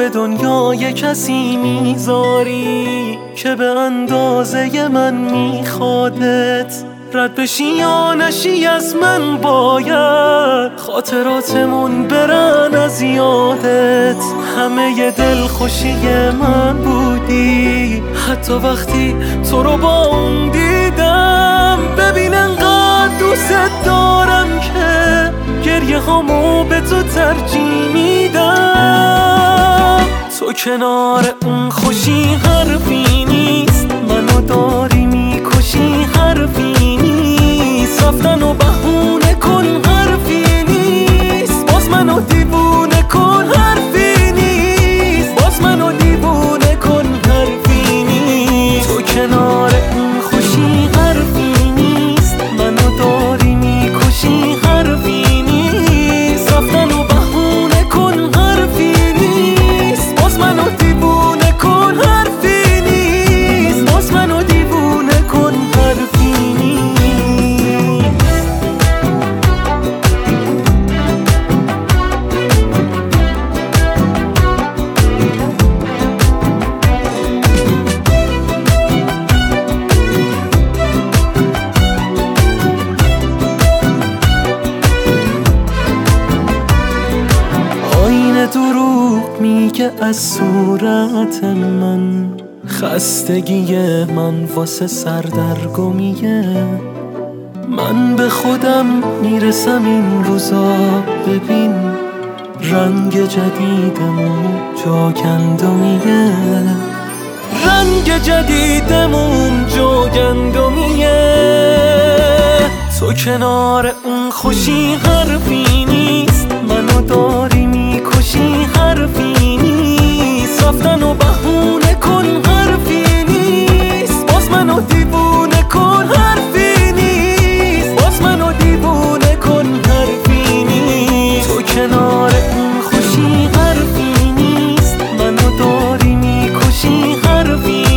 به دنیای کسی میذاری که به اندازه من میخوادت، رد بشی یا نشی از من باید خاطراتمون برن از یادت. همه ی دلخوشی من بودی، حتی وقتی تو رو با اون دیدم. ببین انقدر دوست دارم که گریه هامو به تو ترجیح میدم. تو کنار اون خوشی حرفی نیست، منو داری میکشی حرفی نیست. رفتن و بهونه کن حرفی نیست، باز منو دیوونه کن حرفی نیست، باز منو دیوونه کن حرفی نیست. تو کنار اون خوشی حرفی نیست، منو داری میکشی حرفی نیست. رفتن و بهونه کن حرفی نیست، باز منو دیوونه کن حرفی نیست، باز منو دیوونه کن حرفی نیست. آینه دروغ میگه از صورت من، خستگی من واسه سردرگمیه. من به خودم میرسم این روزا، ببین رنگ جدیدمون جاگندمیه، رنگ جدیدمون جاگندمیه. تو کنار اون خوشی حرفی نیست، منو داری میکشی حرفی نیست. رفتن و بهونه کن حرفی نیست، باز منو دیوونه کن حرفی نیست، باز منو دیوونه کن حرفی نیست. تو کنار اون خوشی حرفی نیست، منو داری میکشی حرفی